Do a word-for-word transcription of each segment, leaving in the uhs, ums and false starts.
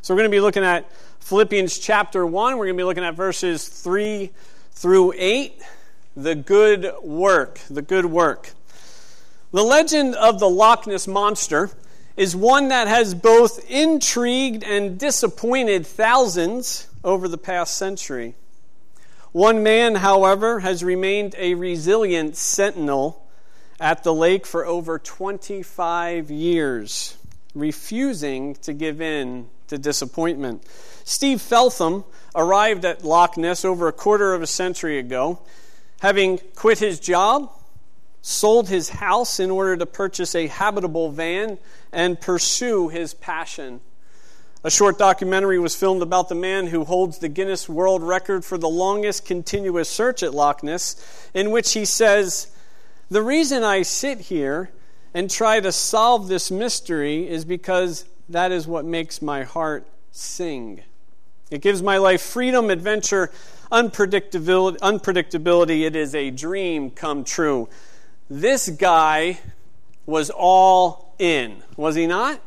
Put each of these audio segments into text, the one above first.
So we're going to be looking at Philippians chapter one. We're going to be looking at verses three through eight. The good work. The good work. The legend of the Loch Ness Monster is one that has both intrigued and disappointed thousands over the past century. One man, however, has remained a resilient sentinel at the lake for over twenty-five years, refusing to give in to disappointment. Steve Feltham arrived at Loch Ness over a quarter of a century ago, having quit his job, sold his house in order to purchase a habitable van and pursue his passion. A short documentary was filmed about the man who holds the Guinness World Record for the longest continuous search at Loch Ness, in which he says, "The reason I sit here and try to solve this mystery is because that is what makes my heart sing. It gives my life freedom, adventure, unpredictability. unpredictability. It is a dream come true." This guy was all in, was he not?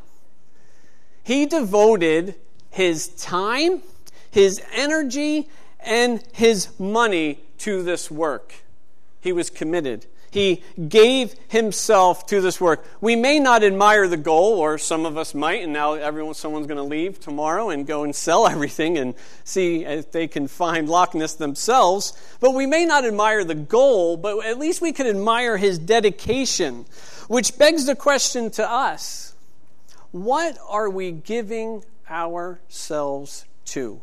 He devoted his time, his energy, and his money to this work. He was committed. He gave himself to this work. We may not admire the goal, or some of us might, and now everyone, someone's going to leave tomorrow and go and sell everything and see if they can find Loch Ness themselves. But we may not admire the goal, but at least we could admire his dedication, which begs the question to us. What are we giving ourselves to?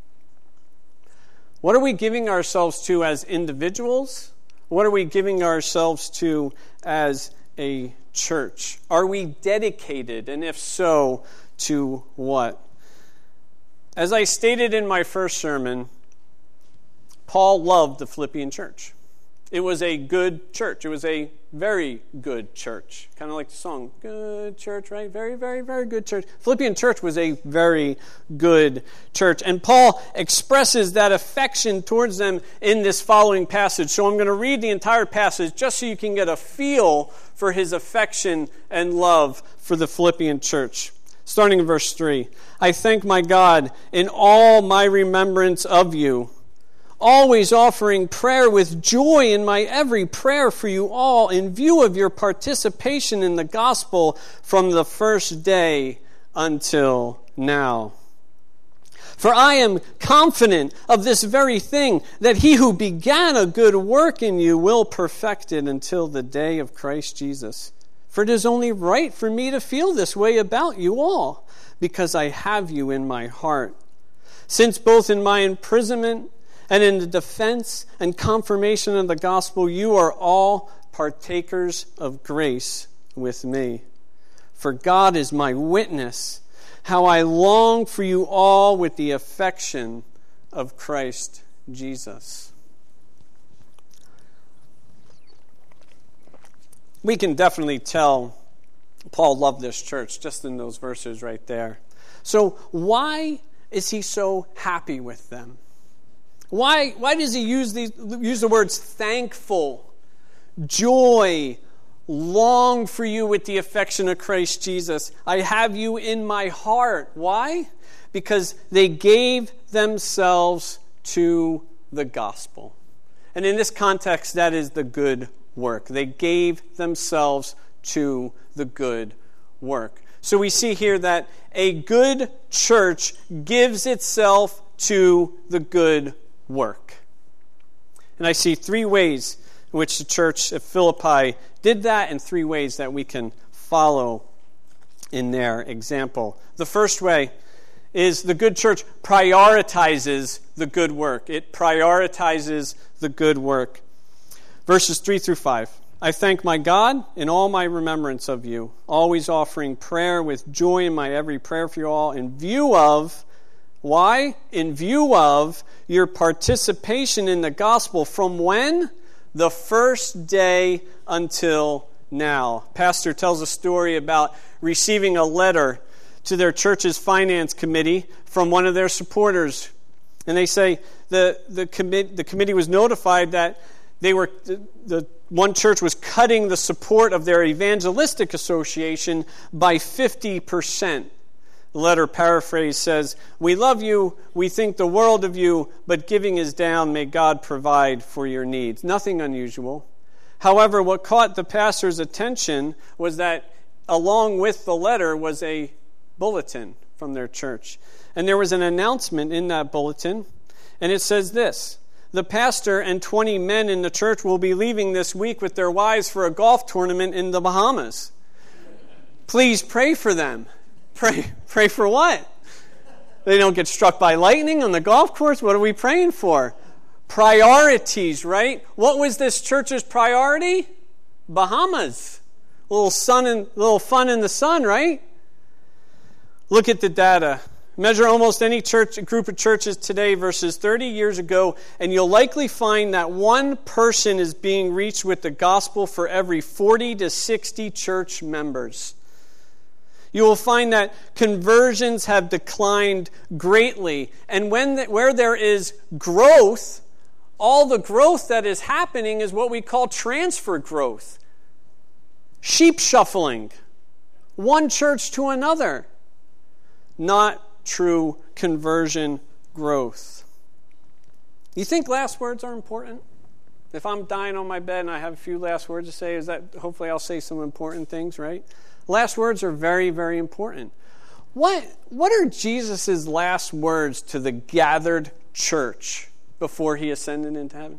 What are we giving ourselves to as individuals? What are we giving ourselves to as a church? Are we dedicated? And if so, to what? As I stated in my first sermon, Paul loved the Philippian church. It was a good church. It was a very good church. Kind of like the song, good church, right? Very, very, very good church. Philippian church was a very good church. And Paul expresses that affection towards them in this following passage. So I'm going to read the entire passage just so you can get a feel for his affection and love for the Philippian church. Starting in verse three. "I thank my God in all my remembrance of you, always offering prayer with joy in my every prayer for you all, in view of your participation in the gospel from the first day until now. For I am confident of this very thing, that he who began a good work in you will perfect it until the day of Christ Jesus. For it is only right for me to feel this way about you all, because I have you in my heart. Since both in my imprisonment and in the defense and confirmation of the gospel, you are all partakers of grace with me. For God is my witness, how I long for you all with the affection of Christ Jesus." We can definitely tell Paul loved this church just in those verses right there. So why is he so happy with them? Why, why does he use these, use the words thankful, joy, long for you with the affection of Christ Jesus? I have you in my heart. Why? Because they gave themselves to the gospel. And in this context, that is the good work. They gave themselves to the good work. So we see here that a good church gives itself to the good work. And I see three ways in which the church at Philippi did that, and three ways that we can follow in their example. The first way is the good church prioritizes the good work. It prioritizes the good work. Verses three through five. "I thank my God in all my remembrance of you, always offering prayer with joy in my every prayer for you all, in view of," why? "In view of your participation in the gospel from when? The first day until now." Pastor tells a story about receiving a letter to their church's finance committee from one of their supporters. And they say the the, commi- the committee was notified that they were the, the one church was cutting the support of their evangelistic association by fifty percent. The letter paraphrase says, "We love you, we think the world of you, but giving is down, may God provide for your needs." Nothing unusual. However, what caught the pastor's attention was that along with the letter was a bulletin from their church. And there was an announcement in that bulletin, and it says this: "The pastor and twenty men in the church will be leaving this week with their wives for a golf tournament in the Bahamas. Please pray for them." Pray, pray for what? They don't get struck by lightning on the golf course? What are we praying for? Priorities, right? What was this church's priority? Bahamas. A little sun and little fun in the sun, right? Look at the data. Measure almost any church group of churches today versus thirty years ago, and you'll likely find that one person is being reached with the gospel for every forty to sixty church members. You will find that conversions have declined greatly. And when the, where there is growth, all the growth that is happening is what we call transfer growth. Sheep shuffling. One church to another. Not true conversion growth. You think last words are important? If I'm dying on my bed and I have a few last words to say, is that hopefully I'll say some important things, right? Last words are very, very important. What, what are Jesus' last words to the gathered church before he ascended into heaven?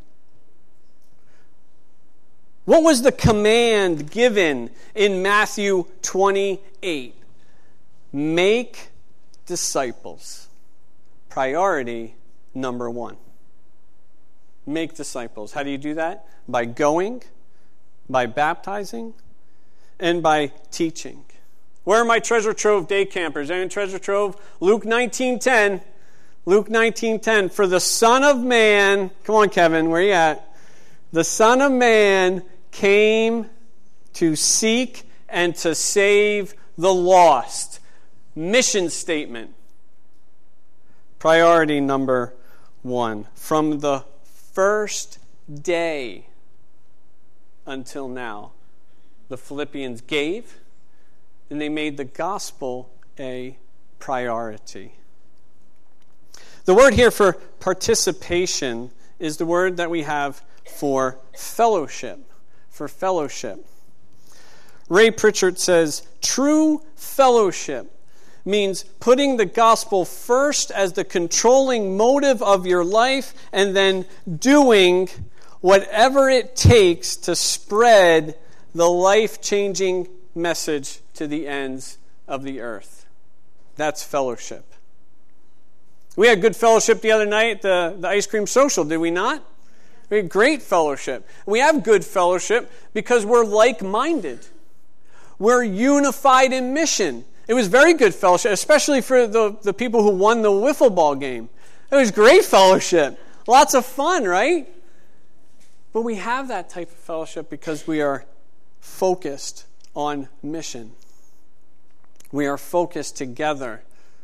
What was the command given in Matthew twenty-eight? Make disciples. Priority number one. Make disciples. How do you do that? By going, by baptizing, and by teaching. Where are my Treasure Trove day campers? Anyone in Treasure Trove? Luke nineteen ten. Luke nineteen ten. For the Son of Man, come on Kevin, where are you at? The Son of Man came to seek and to save the lost. Mission statement. Priority number one. From the first day until now, the Philippians gave, and they made the gospel a priority. The word here for participation is the word that we have for fellowship. For fellowship. Ray Pritchard says, true fellowship means putting the gospel first as the controlling motive of your life and then doing whatever it takes to spread the life-changing message to the ends of the earth. That's fellowship. We had good fellowship the other night at the, the ice cream social, did we not? We had great fellowship. We have good fellowship because we're like-minded. We're unified in mission. It was very good fellowship, especially for the, the people who won the wiffle ball game. It was great fellowship. Lots of fun, right? But we have that type of fellowship because we are focused on mission. We are focused together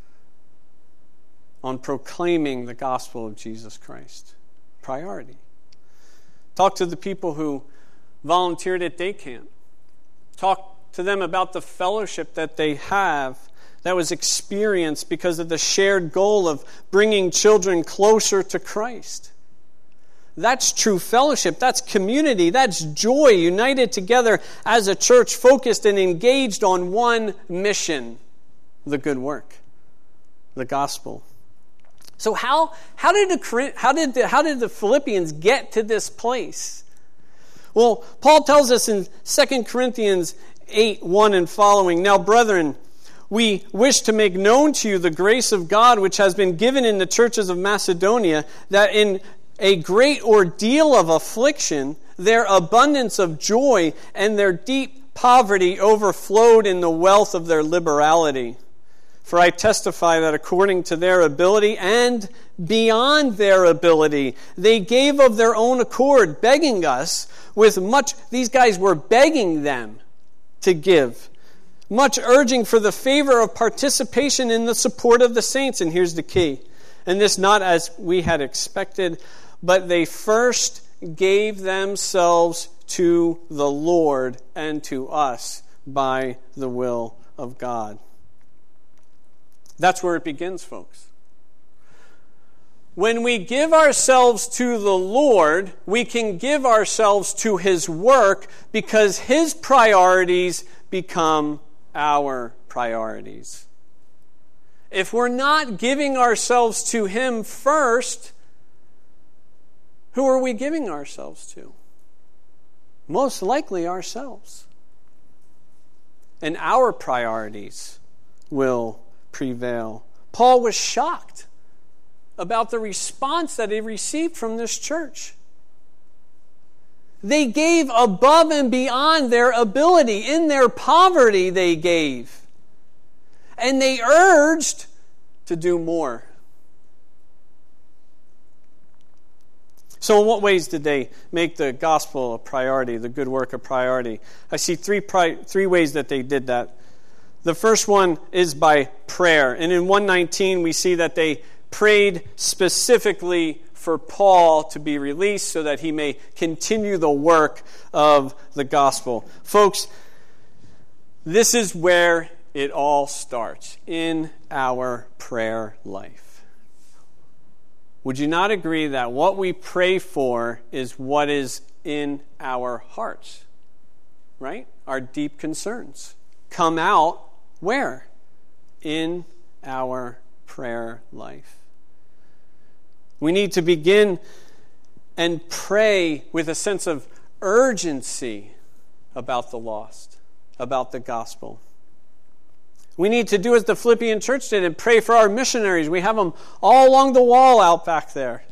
on proclaiming the gospel of Jesus Christ. Priority. Talk to the people who volunteered at day camp. Talk to them about the fellowship that they have that was experienced because of the shared goal of bringing children closer to Christ. That's true fellowship. That's community. That's joy, united together as a church, focused and engaged on one mission, the good work, the gospel. So how how did the how did the, how did the Philippians get to this place? Well, Paul tells us in Second Corinthians eight one and following, "Now, brethren, we wish to make known to you the grace of God which has been given in the churches of Macedonia, that in a great ordeal of affliction, their abundance of joy and their deep poverty overflowed in the wealth of their liberality. For I testify that according to their ability and beyond their ability, they gave of their own accord, begging us with much..." These guys were begging them to give. "Much urging for the favor of participation in the support of the saints." And here's the key. "And this not as we had expected, but they first gave themselves to the Lord and to us by the will of God." That's where it begins, folks. When we give ourselves to the Lord, we can give ourselves to His work because His priorities become our priorities. If we're not giving ourselves to Him first, who are we giving ourselves to? Most likely ourselves. And our priorities will prevail. Paul was shocked about the response that he received from this church. They gave above and beyond their ability. In their poverty, they gave. And they urged to do more. So in what ways did they make the gospel a priority, the good work a priority? I see three pri- three ways that they did that. The first one is by prayer. And in one nineteen, we see that they prayed specifically for Paul to be released so that he may continue the work of the gospel. Folks, this is where it all starts, in our prayer life. Would you not agree that what we pray for is what is in our hearts? Right? Our deep concerns come out where? In our prayer life. We need to begin and pray with a sense of urgency about the lost, about the gospel. We need to do as the Philippian church did and pray for our missionaries. We have them all along the wall out back there.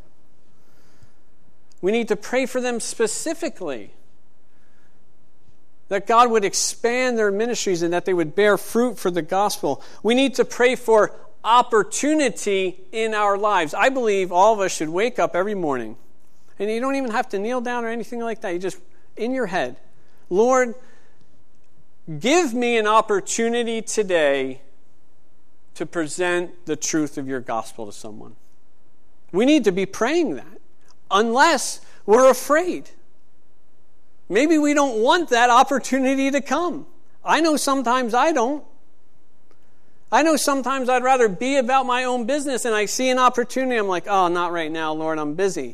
We need to pray for them specifically, that God would expand their ministries and that they would bear fruit for the gospel. We need to pray for opportunity in our lives. I believe all of us should wake up every morning, and you don't even have to kneel down or anything like that. You just, in your head, Lord, give me an opportunity today to present the truth of your gospel to someone. We need to be praying that, unless we're afraid. Maybe we don't want that opportunity to come. I know sometimes I don't. I know sometimes I'd rather be about my own business, and I see an opportunity, I'm like, oh, not right now, Lord, I'm busy.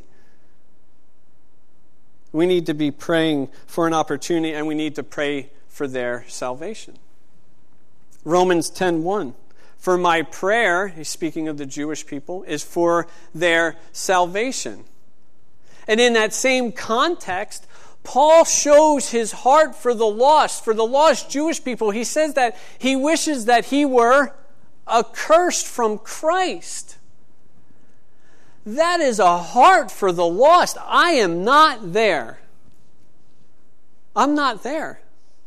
We need to be praying for an opportunity, and we need to pray for their salvation. Romans ten one. For my prayer, he's speaking of the Jewish people, is for their salvation. And in that same context, Paul shows his heart for the lost, for the lost Jewish people. He says that he wishes that he were accursed from Christ. That is a heart for the lost. I am not there. I'm not there.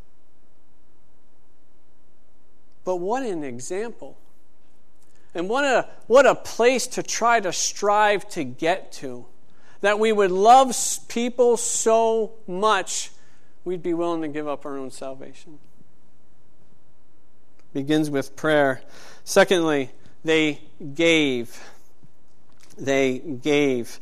But what an example. And what a, what a place to try to strive to get to. That we would love people so much, we'd be willing to give up our own salvation. Begins with prayer. Secondly, they gave. They gave.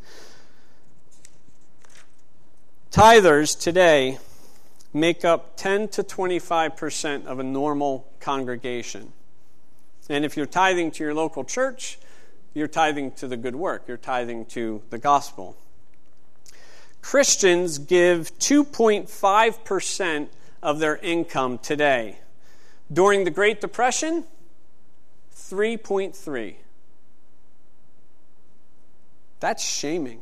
Tithers today make up ten to twenty-five percent of a normal congregation. And if you're tithing to your local church, you're tithing to the good work. You're tithing to the gospel. Christians give two point five percent of their income today. During the Great Depression, three point three. That's shaming.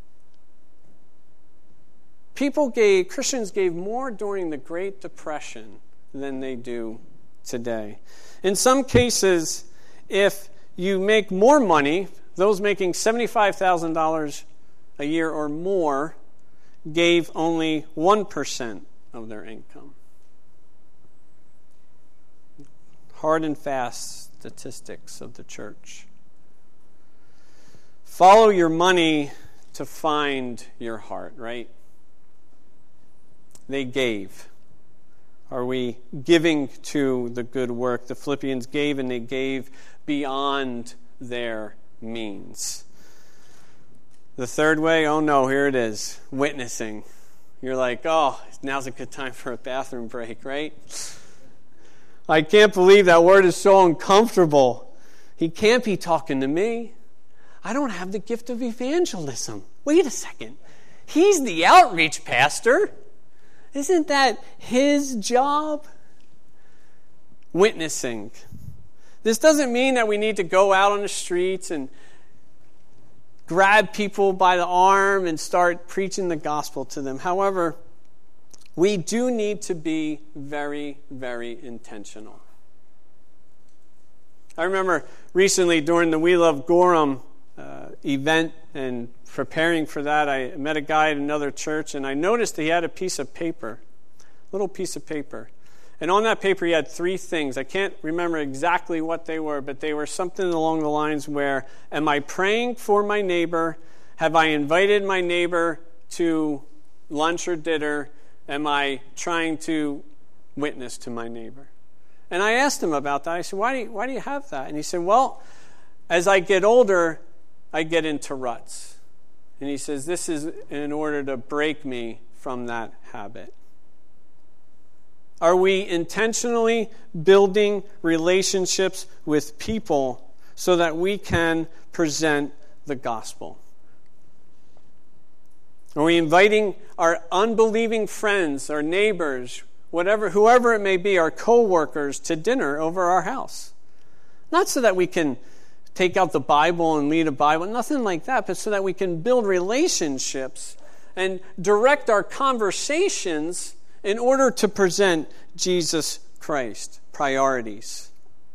People gave, Christians gave more during the Great Depression than they do today. In some cases, if you make more money, those making seventy-five thousand dollars a year or more gave only one percent of their income. Hard and fast statistics of the church. Follow your money to find your heart, right? They gave. Are we giving to the good work? The Philippians gave, and they gave beyond their means. The third way, oh no, here it is, witnessing. You're like, oh, now's a good time for a bathroom break, right? I can't believe that word is so uncomfortable. He can't be talking to me. I don't have the gift of evangelism. Wait a second. He's the outreach pastor. Isn't that his job? Witnessing. This doesn't mean that we need to go out on the streets and grab people by the arm and start preaching the gospel to them. However, we do need to be very, very intentional. I remember recently during the We Love Gorham uh, event and preparing for that, I met a guy at another church, and I noticed he had a piece of paper, a little piece of paper. And on that paper he had three things. I can't remember exactly what they were, but they were something along the lines where, am I praying for my neighbor? Have I invited my neighbor to lunch or dinner? Am I trying to witness to my neighbor? And I asked him about that. I said, why do you, why do you have that? And he said, well, as I get older, I get into ruts. And he says, this is in order to break me from that habit. Are we intentionally building relationships with people so that we can present the gospel? Are we inviting our unbelieving friends, our neighbors, whatever, whoever it may be, our co-workers, to dinner over our house? Not so that we can take out the Bible and read a Bible, nothing like that, but so that we can build relationships and direct our conversations in order to present Jesus Christ. Priorities.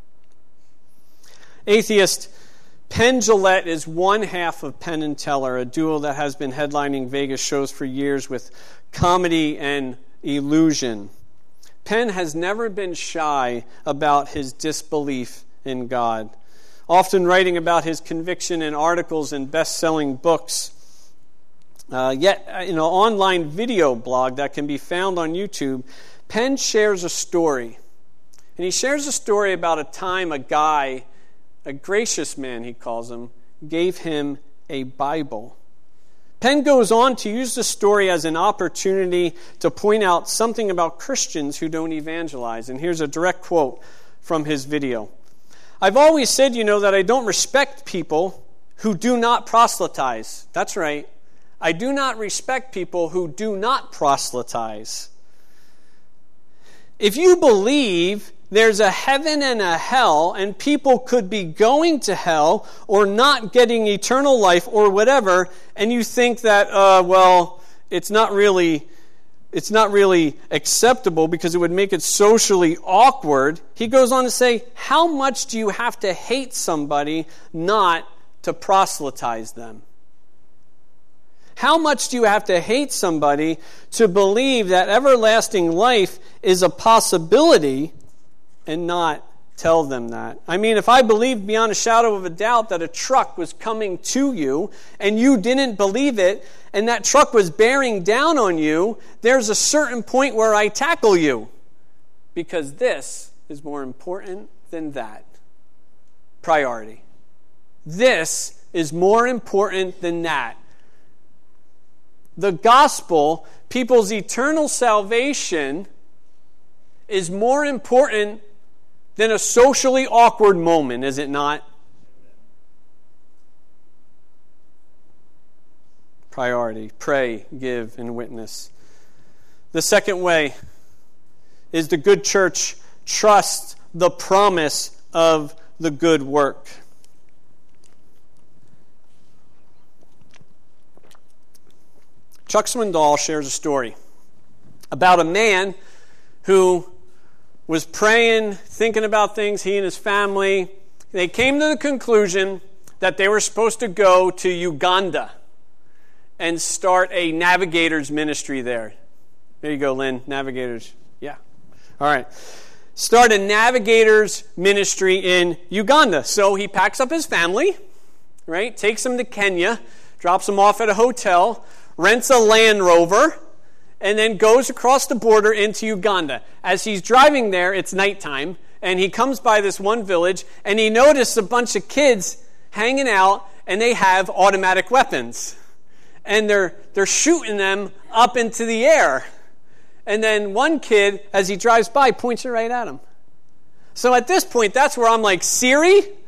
Atheist Penn Jillette is one half of Penn and Teller, a duo that has been headlining Vegas shows for years with comedy and illusion. Penn has never been shy about his disbelief in God, often writing about his conviction in articles and best-selling books. Uh, yet, in an online video blog that can be found on YouTube, Penn shares a story. And he shares a story about a time a guy, a gracious man he calls him, gave him a Bible. Penn goes on to use the story as an opportunity to point out something about Christians who don't evangelize. And here's a direct quote from his video. I've always said, you know, that I don't respect people who do not proselytize. That's right. I do not respect people who do not proselytize. If you believe there's a heaven and a hell, and people could be going to hell or not getting eternal life or whatever, and you think that, uh, well, it's not really, it's not really acceptable because it would make it socially awkward, he goes on to say, how much do you have to hate somebody not to proselytize them? How much do you have to hate somebody to believe that everlasting life is a possibility and not tell them that? I mean, if I believed beyond a shadow of a doubt that a truck was coming to you and you didn't believe it and that truck was bearing down on you, there's a certain point where I tackle you because this is more important than that. Priority. This is more important than that. The gospel, people's eternal salvation, is more important than a socially awkward moment, is it not? Priority. Pray, give, and witness. The second way is the good church trusts the promise of the good work. Chuck Swindoll shares a story about a man who was praying, thinking about things, he and his family. They came to the conclusion that they were supposed to go to Uganda and start a navigators ministry there. There you go, Lynn, navigators. Yeah. All right. Start a navigators ministry in Uganda. So he packs up his family, right, takes them to Kenya, drops them off at a hotel, rents a Land Rover, and then goes across the border into Uganda. As he's driving there, it's nighttime, and he comes by this one village, and he noticed a bunch of kids hanging out, and they have automatic weapons. And they're they're shooting them up into the air. And then one kid, as he drives by, points it right at him. So at this point, that's where I'm like, Siri,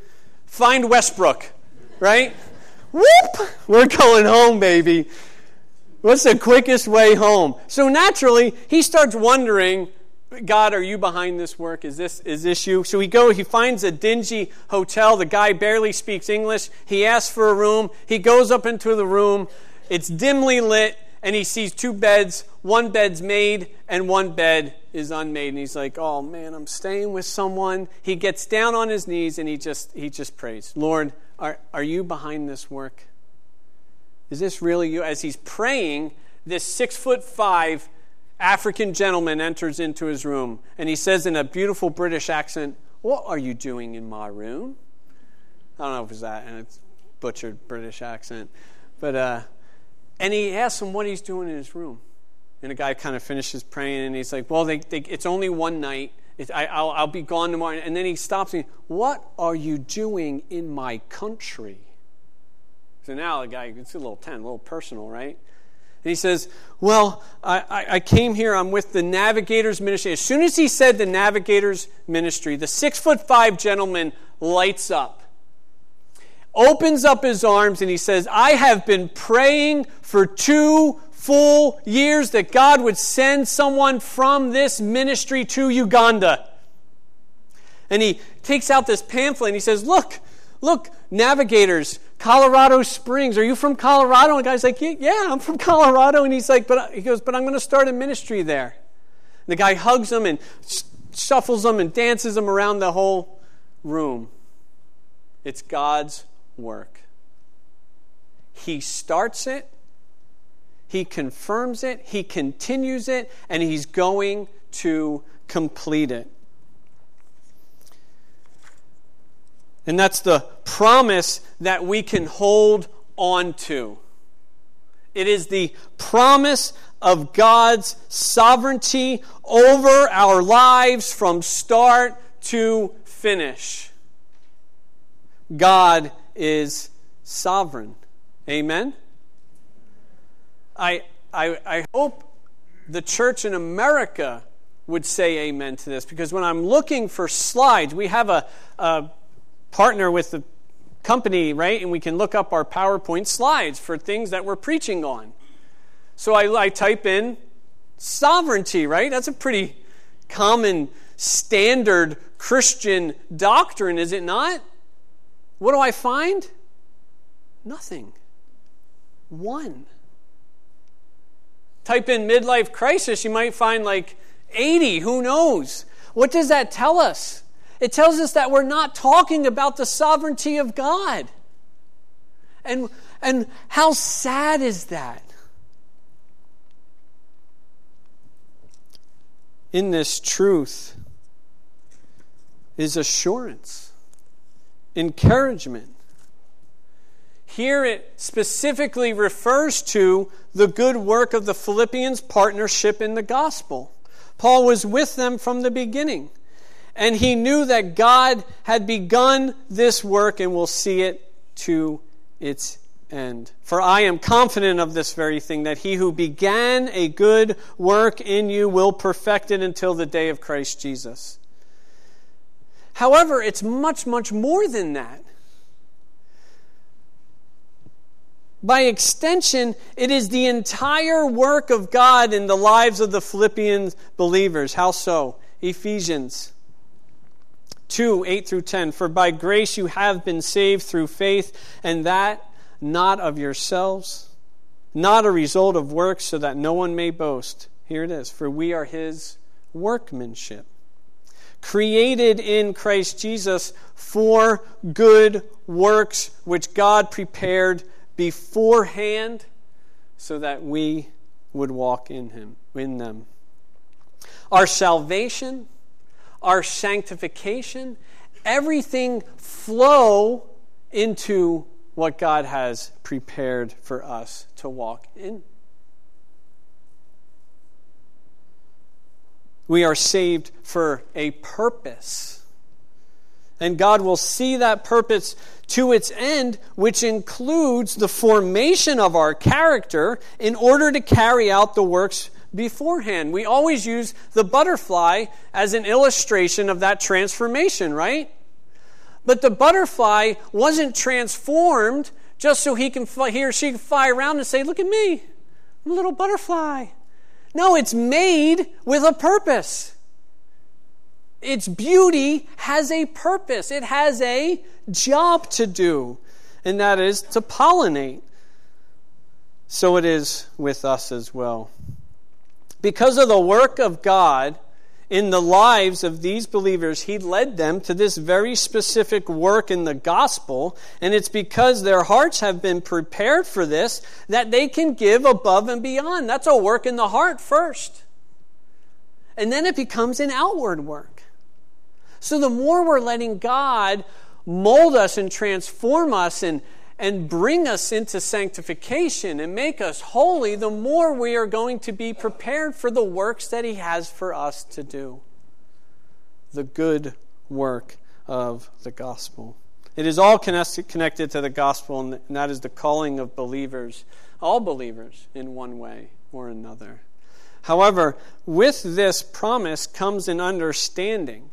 find Westbrook, right? Whoop! We're going home, baby. What's the quickest way home? So naturally, he starts wondering, God, are you behind this work? Is this is this you? So he go, he finds a dingy hotel. The guy barely speaks English. He asks for a room. He goes up into the room. It's dimly lit, and he sees two beds. One bed's made, and one bed is unmade. And he's like, oh man, I'm staying with someone. He gets down on his knees, and he just he just prays, Lord, are, are you behind this work? Is this really you? As he's praying, this six foot five African gentleman enters into his room, and he says in a beautiful British accent, what are you doing in my room? I don't know if it's that, and it's butchered British accent. But, uh, and he asks him what he's doing in his room. And the guy kind of finishes praying, and he's like, well, they, they, it's only one night. It, I, I'll, I'll be gone tomorrow. And then he stops me. What are you doing in my country? So now the guy, it's a little tense, a little personal, right? And he says, well, I, I, I came here, I'm with the Navigators Ministry. As soon as he said the Navigators Ministry, the six foot five gentleman lights up, opens up his arms, and he says, I have been praying for two full years that God would send someone from this ministry to Uganda. And he takes out this pamphlet and he says, look, look, Navigators, Colorado Springs. Are you from Colorado? And the guy's like, yeah, yeah, I'm from Colorado. And he's like, but he goes, but I'm going to start a ministry there. And the guy hugs him and shuffles him and dances him around the whole room. It's God's work. He starts it. He confirms it. He continues it. And he's going to complete it. And that's the promise that we can hold on to. It is the promise of God's sovereignty over our lives from start to finish. God is sovereign. Amen? I, I, I hope the church in America would say amen to this, because when I'm looking for slides, we have a... a partner with the company, right? And we can look up our PowerPoint slides for things that we're preaching on. So I, I type in sovereignty, right? That's a pretty common, standard Christian doctrine, is it not? What do I find? Nothing. One. Type in midlife crisis, you might find like eighty, who knows? What does that tell us? It tells us that we're not talking about the sovereignty of God. And, and how sad is that? In this truth is assurance, encouragement. Here it specifically refers to the good work of the Philippians' partnership in the gospel. Paul was with them from the beginning. And he knew that God had begun this work and will see it to its end. For I am confident of this very thing, that he who began a good work in you will perfect it until the day of Christ Jesus. However, it's much, much more than that. By extension, it is the entire work of God in the lives of the Philippian believers. How so? Ephesians two, eight through ten. For by grace you have been saved through faith, and that not of yourselves, not a result of works, so that no one may boast. Here it is. For we are his workmanship, created in Christ Jesus for good works, which God prepared beforehand so that we would walk in him, in them. Our salvation, our sanctification, everything flow into what God has prepared for us to walk in. We are saved for a purpose. And God will see that purpose to its end, which includes the formation of our character in order to carry out the works beforehand. We always use the butterfly as an illustration of that transformation, right? But the butterfly wasn't transformed just so he can fly, he or she can fly around and say, look at me, I'm a little butterfly. No, it's made with a purpose. Its beauty has a purpose. It has a job to do, and that is to pollinate. So it is with us as well. Because of the work of God in the lives of these believers, He led them to this very specific work in the gospel, and it's because their hearts have been prepared for this that they can give above and beyond. That's a work in the heart first. And then it becomes an outward work. So the more we're letting God mold us and transform us and, and bring us into sanctification and make us holy, the more we are going to be prepared for the works that He has for us to do. The good work of the gospel. It is all connected to the gospel, and that is the calling of believers, all believers, in one way or another. However, with this promise comes an understanding.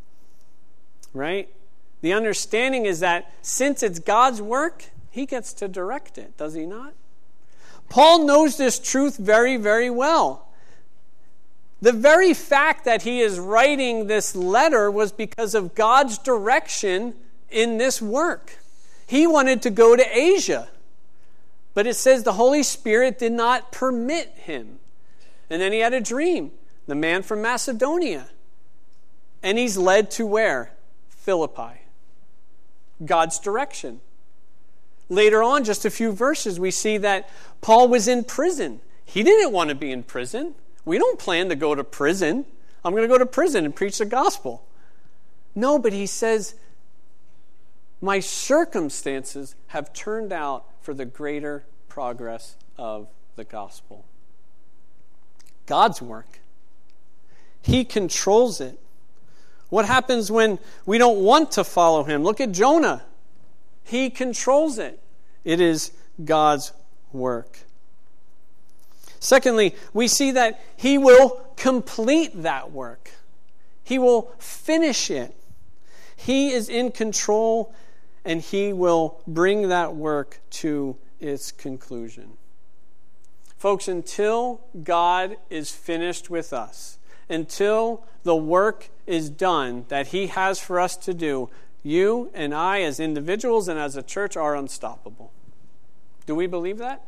Right? The understanding is that since it's God's work, He gets to direct it, does He not? Paul knows this truth very, very well. The very fact that he is writing this letter was because of God's direction in this work. He wanted to go to Asia, but it says the Holy Spirit did not permit him. And then he had a dream, the man from Macedonia. And he's led to where? Philippi. God's direction. Later on, just a few verses, we see that Paul was in prison. He didn't want to be in prison. We don't plan to go to prison. I'm going to go to prison and preach the gospel. No, but he says, my circumstances have turned out for the greater progress of the gospel. God's work. He controls it. What happens when we don't want to follow Him? Look at Jonah. He controls it. It is God's work. Secondly, we see that He will complete that work. He will finish it. He is in control, and He will bring that work to its conclusion. Folks, until God is finished with us, until the work is done that He has for us to do, you and I as individuals and as a church are unstoppable. Do we believe that?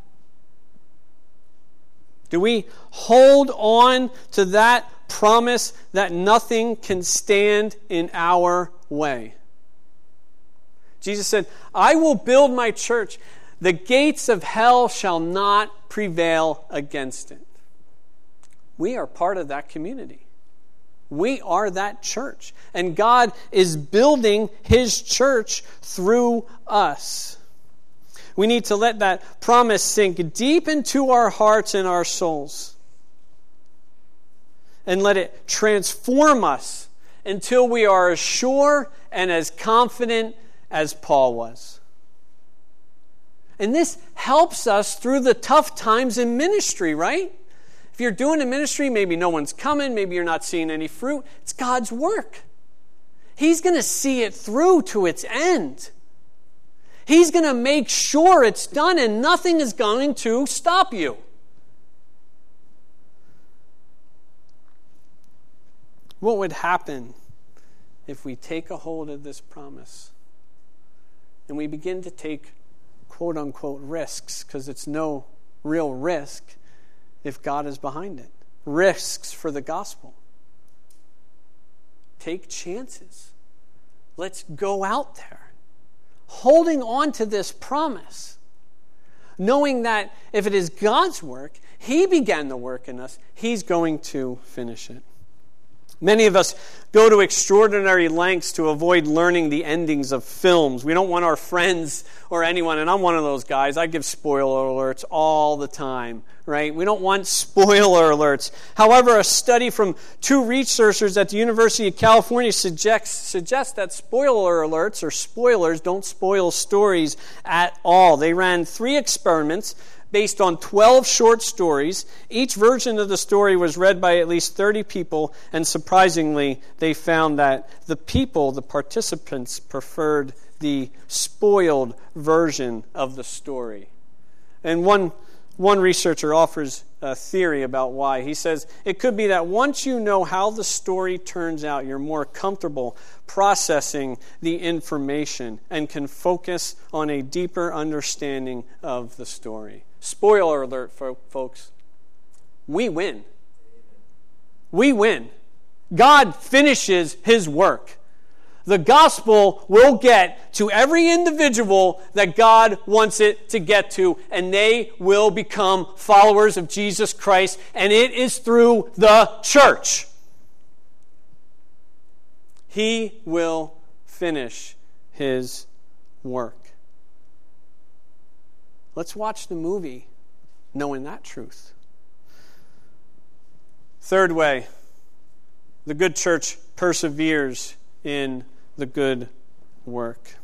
Do we hold on to that promise that nothing can stand in our way? Jesus said, I will build my church. The gates of hell shall not prevail against it. We are part of that community. We are that church. And God is building His church through us. We need to let that promise sink deep into our hearts and our souls. And let it transform us until we are as sure and as confident as Paul was. And this helps us through the tough times in ministry, right? If you're doing a ministry, maybe no one's coming, maybe you're not seeing any fruit. It's God's work. He's going to see it through to its end. He's going to make sure it's done, and nothing is going to stop you. What would happen if we take a hold of this promise and we begin to take quote-unquote risks, because it's no real risk if God is behind it. Risks for the gospel. Take chances. Let's go out there, holding on to this promise, knowing that if it is God's work, He began the work in us, He's going to finish it. Many of us go to extraordinary lengths to avoid learning the endings of films. We don't want our friends or anyone, and I'm one of those guys, I give spoiler alerts all the time, right? We don't want spoiler alerts. However, a study from two researchers at the University of California suggests, suggests that spoiler alerts or spoilers don't spoil stories at all. They ran three experiments based on twelve short stories. Each version of the story was read by at least thirty people, and surprisingly, they found that the people, the participants, preferred the spoiled version of the story. And one, one researcher offers a theory about why. He says, it could be that once you know how the story turns out, you're more comfortable processing the information and can focus on a deeper understanding of the story. Spoiler alert, folks. We win. We win. God finishes his work. The gospel will get to every individual that God wants it to get to, and they will become followers of Jesus Christ, and it is through the church. He will finish his work. Let's watch the movie knowing that truth. Third way, the good church perseveres in the good work.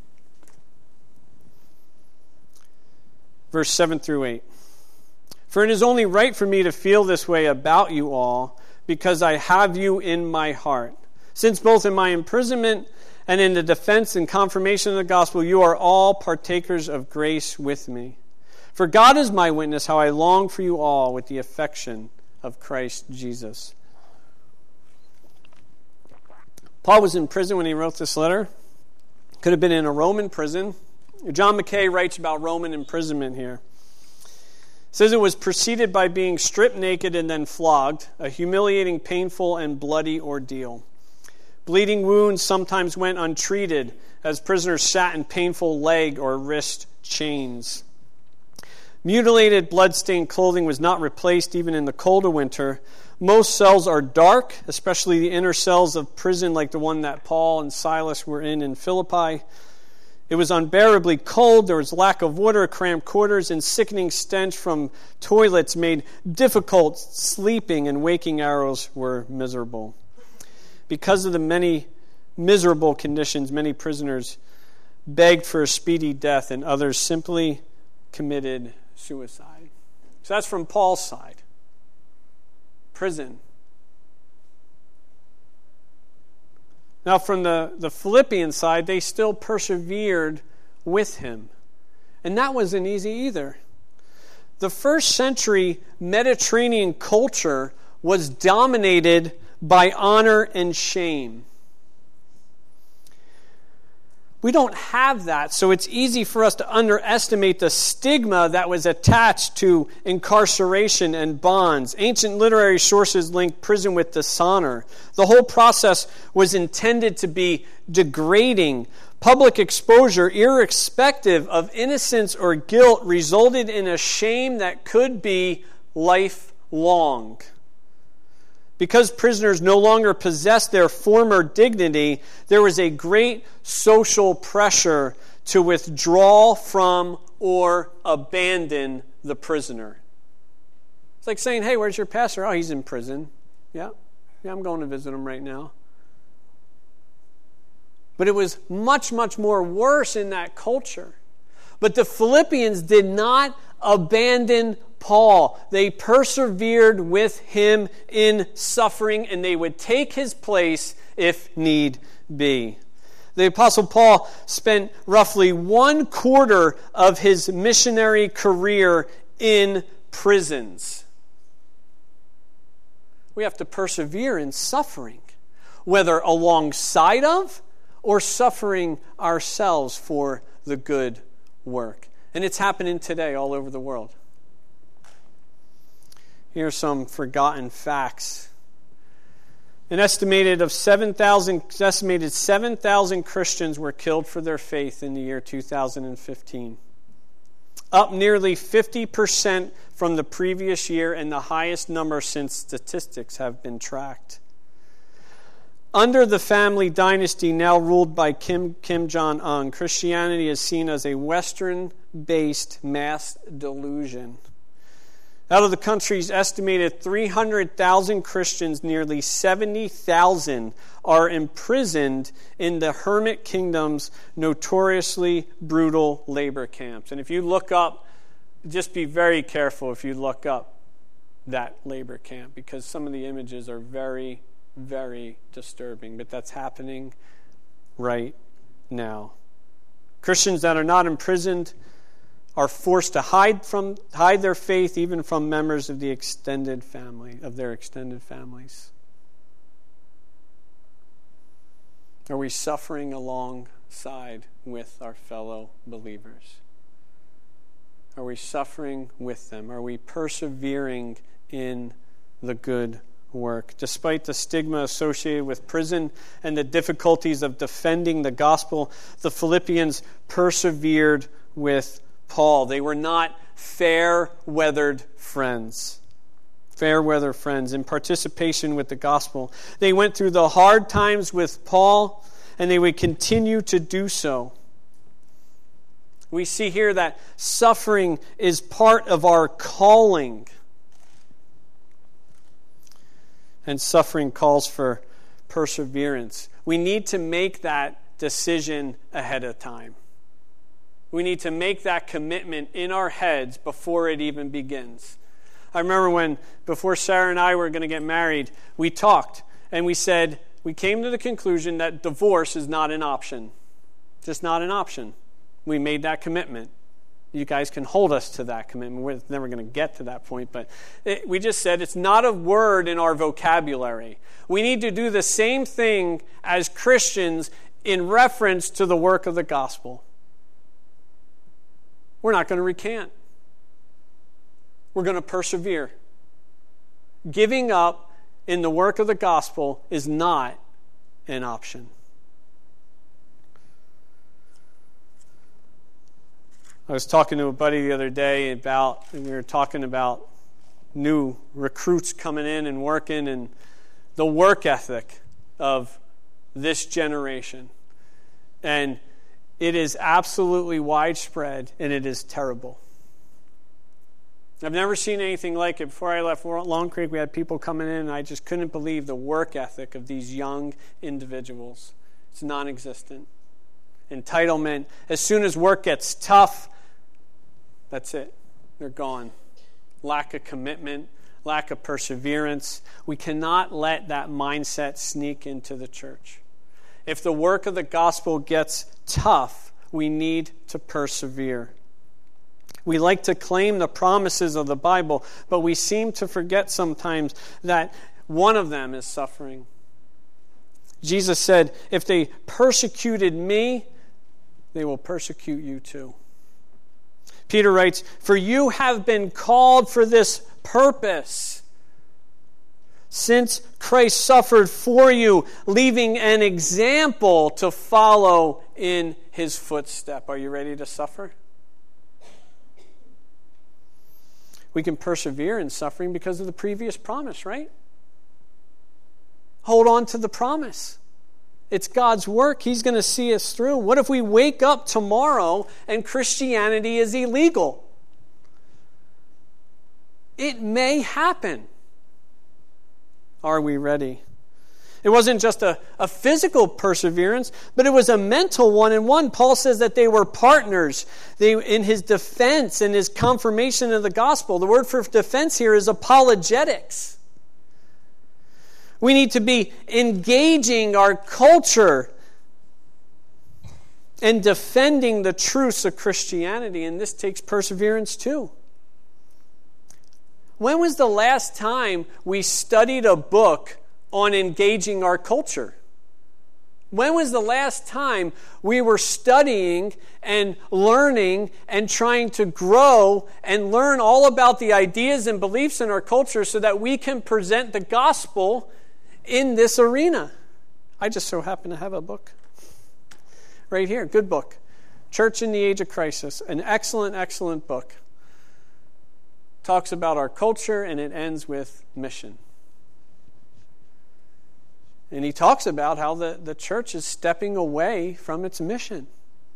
Verse seven through eight. For it is only right for me to feel this way about you all, because I have you in my heart. Since both in my imprisonment and in the defense and confirmation of the gospel, you are all partakers of grace with me. For God is my witness, how I long for you all with the affection of Christ Jesus. Paul was in prison when he wrote this letter. Could have been in a Roman prison. John McKay writes about Roman imprisonment here. It says it was preceded by being stripped naked and then flogged, a humiliating, painful, and bloody ordeal. Bleeding wounds sometimes went untreated as prisoners sat in painful leg or wrist chains. Mutilated, blood-stained clothing was not replaced even in the colder winter. Most cells are dark, especially the inner cells of prison like the one that Paul and Silas were in in Philippi. It was unbearably cold. There was lack of water, cramped quarters, and sickening stench from toilets made difficult sleeping, and waking hours were miserable. Because of the many miserable conditions, many prisoners begged for a speedy death, and others simply committed suicide. So that's from Paul's side. Prison. Now from the, the Philippian side, they still persevered with him. And that wasn't easy either. The first century Mediterranean culture was dominated by honor and shame. We don't have that, so it's easy for us to underestimate the stigma that was attached to incarceration and bonds. Ancient literary sources link prison with dishonor. The whole process was intended to be degrading. Public exposure, irrespective of innocence or guilt, resulted in a shame that could be lifelong. Because prisoners no longer possessed their former dignity, there was a great social pressure to withdraw from or abandon the prisoner. It's like saying, hey, where's your pastor? Oh, he's in prison. Yeah, yeah, I'm going to visit him right now. But it was much, much more worse in that culture. But the Philippians did not abandon Paul. They persevered with him in suffering, and they would take his place if need be. The Apostle Paul spent roughly one quarter of his missionary career in prisons. We have to persevere in suffering, whether alongside of or suffering ourselves for the good work. And it's happening today all over the world. Here are some forgotten facts. An estimated of seven thousand, estimated seven thousand Christians were killed for their faith in the year two thousand fifteen. Up nearly fifty percent from the previous year, and the highest number since statistics have been tracked. Under the family dynasty now ruled by Kim, Kim Jong-un, Christianity is seen as a Western-based mass delusion. Out of the country's estimated three hundred thousand Christians, nearly seventy thousand are imprisoned in the Hermit Kingdom's notoriously brutal labor camps. And if you look up just be very careful if you look up that labor camp, because some of the images are very, very disturbing. But that's happening right now. Christians that are not imprisoned are forced to hide from hide their faith even from members of the extended family, of their extended families. Are we suffering alongside with our fellow believers? Are we suffering with them? Are we persevering in the good work? Despite the stigma associated with prison and the difficulties of defending the gospel, the Philippians persevered with Paul. They were not fair-weathered friends. Fair-weather friends in participation with the gospel. They went through the hard times with Paul, and they would continue to do so. We see here that suffering is part of our calling. And suffering calls for perseverance. We need to make that decision ahead of time. We need to make that commitment in our heads before it even begins. I remember when, before Sarah and I were going to get married, we talked and we said, we came to the conclusion that divorce is not an option. Just not an option. We made that commitment. You guys can hold us to that commitment. We're never going to get to that point, but it, we just said it's not a word in our vocabulary. We need to do the same thing as Christians in reference to the work of the gospel. We're not going to recant. We're going to persevere. Giving up in the work of the gospel is not an option. I was talking to a buddy the other day about, and we were talking about new recruits coming in and working and the work ethic of this generation. And it is absolutely widespread, and it is terrible. I've never seen anything like it. Before I left Long Creek, we had people coming in, and I just couldn't believe the work ethic of these young individuals. It's non-existent. Entitlement. As soon as work gets tough, that's it. They're gone. Lack of commitment, lack of perseverance. We cannot let that mindset sneak into the church. If the work of the gospel gets tough, we need to persevere. We like to claim the promises of the Bible, but we seem to forget sometimes that one of them is suffering. Jesus said, if they persecuted me, they will persecute you too. Peter writes, for you have been called for this purpose, since Christ suffered for you, leaving an example to follow in his footstep. Are you ready to suffer? We can persevere in suffering because of the previous promise, right? Hold on to the promise. It's God's work. He's going to see us through. What if we wake up tomorrow and Christianity is illegal? It may happen. Are we ready? It wasn't just a, a physical perseverance, but it was a mental one. And one, Paul says that they were partners they, in his defense and his confirmation of the gospel. The word for defense here is apologetics. We need to be engaging our culture and defending the truths of Christianity, and this takes perseverance too. When was the last time we studied a book on engaging our culture? When was the last time we were studying and learning and trying to grow and learn all about the ideas and beliefs in our culture so that we can present the gospel in this arena? I just so happen to have a book right here, good book. Church in the Age of Crisis, an excellent, excellent book. Talks about our culture and it ends with mission. And he talks about how the, the church is stepping away from its mission.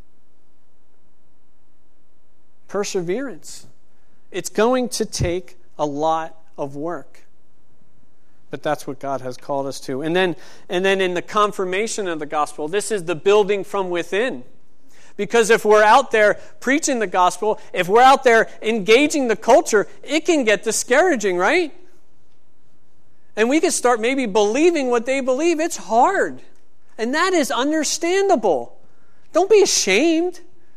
Perseverance. It's going to take a lot of work. But that's what God has called us to. And then, and then in the confirmation of the gospel, this is the building from within. Because if we're out there preaching the gospel, if we're out there engaging the culture, it can get discouraging, right? And we can start maybe believing what they believe. It's hard. And that is understandable. Don't be ashamed.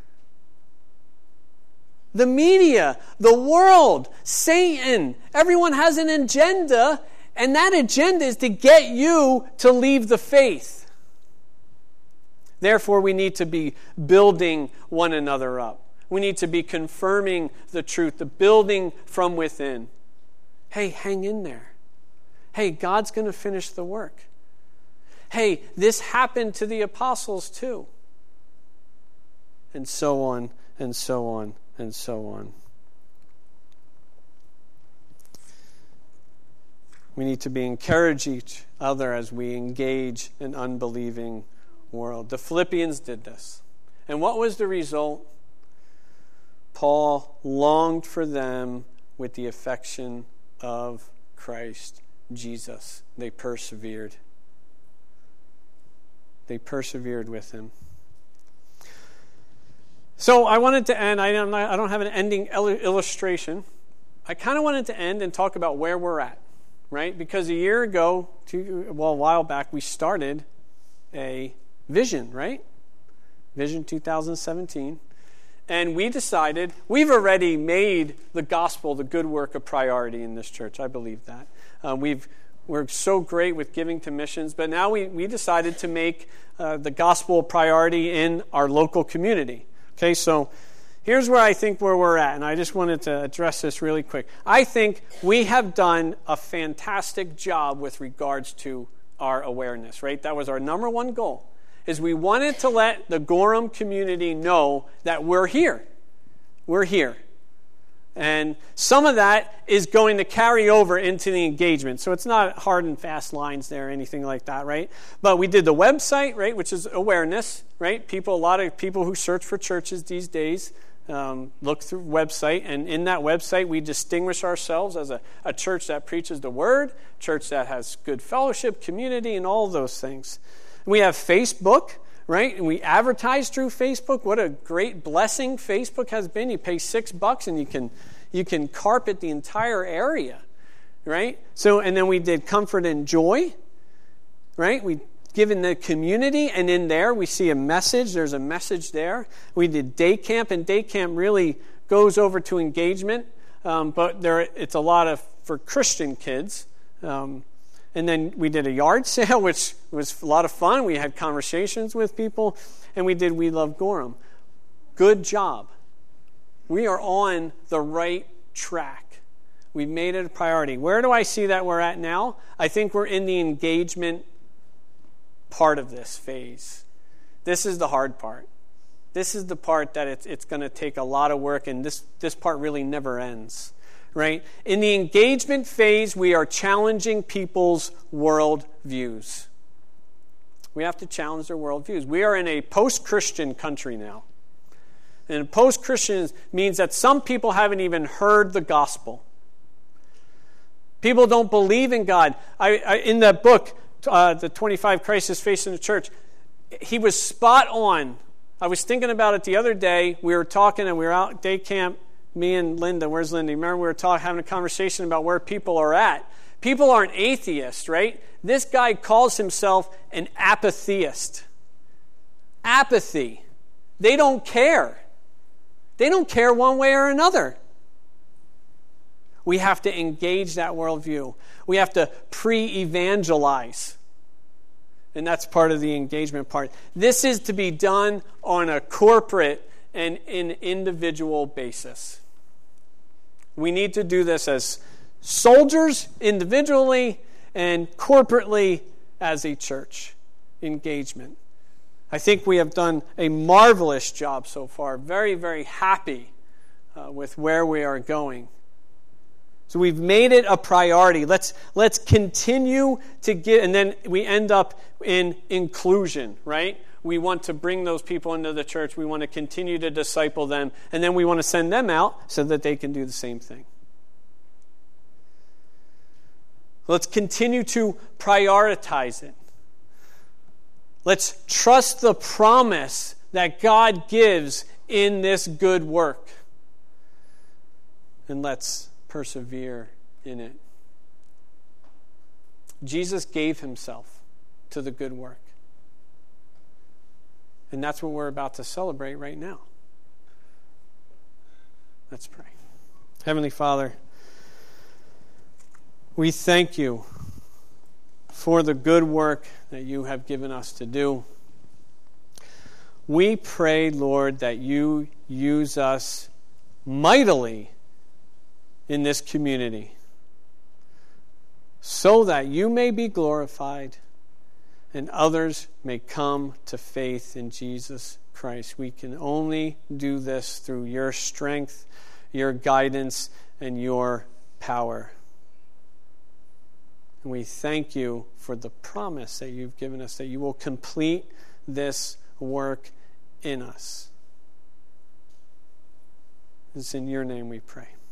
The media, the world, Satan, everyone has an agenda, and that agenda is to get you to leave the faith. Therefore, we need to be building one another up. We need to be confirming the truth, the building from within. Hey, hang in there. Hey, God's going to finish the work. Hey, this happened to the apostles too. And so on, and so on, and so on. We need to be encourage each other as we engage an unbelieving world. The Philippians did this. And what was the result? Paul longed for them with the affection of Christ Jesus. They persevered. They persevered with him. So I wanted to end, I don't, I don't have an ending illustration. I kind of wanted to end and talk about where we're at, right? Because a year ago, two, well, a while back, we started a vision, right? Vision two thousand seventeen. And we decided, we've already made the gospel, the good work, a priority in this church. I believe that. Uh, we've, we're so great with giving to missions, but now we, we decided to make uh, the gospel a priority in our local community. Okay, so here's where I think where we're at, and I just wanted to address this really quick. I think we have done a fantastic job with regards to our awareness, right? That was our number one goal, is we wanted to let the Gorham community know that we're here. We're here. And some of that is going to carry over into the engagement. So it's not hard and fast lines there or anything like that, right? But we did the website, right, which is awareness, right? People, a lot of people who search for churches these days um, look through website. And in that website, we distinguish ourselves as a, a church that preaches the word, church that has good fellowship, community, and all of those things. We have Facebook, right? And we advertise through Facebook. What a great blessing Facebook has been. You pay six bucks and you can you can carpet the entire area, right? So, and then we did Comfort and Joy, right? We give in the community, and in there we see a message. There's a message there. We did Day Camp, and Day Camp really goes over to engagement, um, but there it's a lot of for Christian kids. Um, And then we did a yard sale, which was a lot of fun. We had conversations with people. And we did We Love Gorham. Good job. We are on the right track. We've made it a priority. Where do I see that we're at now? I think we're in the engagement part of this phase. This is the hard part. This is the part that it's, it's going to take a lot of work, and this, this part really never ends. Right? In the engagement phase, we are challenging people's world views. We have to challenge their world views. We are in a post-Christian country now. And post-Christian means that some people haven't even heard the gospel. People don't believe in God. I, I, in that book, uh, The twenty-five Crises Facing the Church, he was spot on. I was thinking about it the other day. We were talking and we were out at day camp. Me and Linda, where's Linda? Remember we were talking, having a conversation about where people are at. People aren't atheists, right? This guy calls himself an apatheist. Apathy. They don't care. They don't care one way or another. We have to engage that worldview. We have to pre-evangelize. And that's part of the engagement part. This is to be done on a corporate and an individual basis. We need to do this as soldiers individually and corporately as a church. Engagement. I think we have done a marvelous job so far. Very, very happy uh, with where we are going. So we've made it a priority. Let's let's continue to get, and then we end up in inclusion, right? We want to bring those people into the church. We want to continue to disciple them. And then we want to send them out so that they can do the same thing. Let's continue to prioritize it. Let's trust the promise that God gives in this good work. And let's persevere in it. Jesus gave himself to the good work. And that's what we're about to celebrate right now. Let's pray. Heavenly Father, we thank you for the good work that you have given us to do. We pray, Lord, that you use us mightily in this community so that you may be glorified and others may come to faith in Jesus Christ. We can only do this through your strength, your guidance, and your power. And we thank you for the promise that you've given us, that you will complete this work in us. It's in your name we pray.